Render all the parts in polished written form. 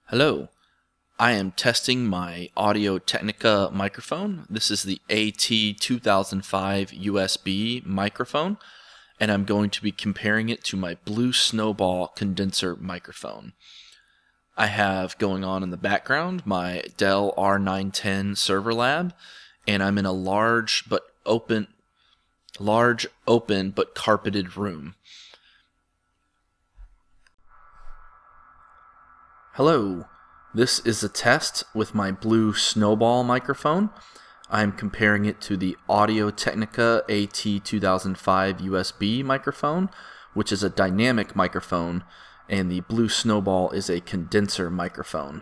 Hello, I am testing my Audio Technica microphone. This is the AT2005 USB microphone, and I'm going to be comparing it to my Blue Snowball condenser microphone. I have going on in the background my Dell R910 server lab, and I'm in a large open but carpeted room. Hello, this is a test with my Blue Snowball microphone. I'm comparing it to the Audio Technica AT2005 USB microphone, which is a dynamic microphone, and the Blue Snowball is a condenser microphone.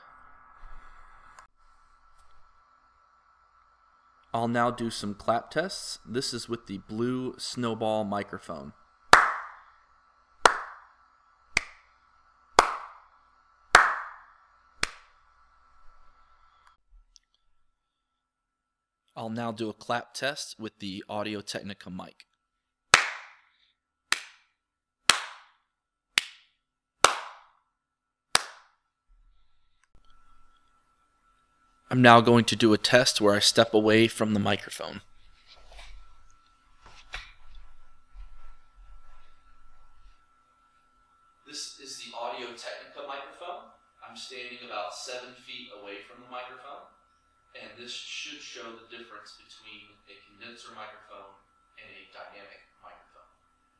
I'll now do some clap tests. This is with the Blue Snowball microphone. I'll now do a clap test with the Audio Technica mic. I'm now going to do a test where I step away from the microphone. This is the Audio Technica microphone. I'm standing about 7 feet away from the microphone, and this should show the difference between a condenser microphone and a dynamic microphone.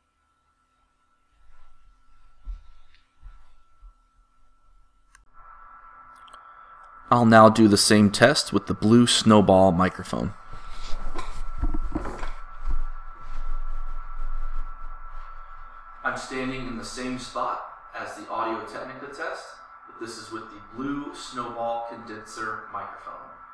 I'll now do the same test with the Blue Snowball microphone. I'm standing in the same spot as the Audio Technica test, but this is with the Blue Snowball condenser microphone.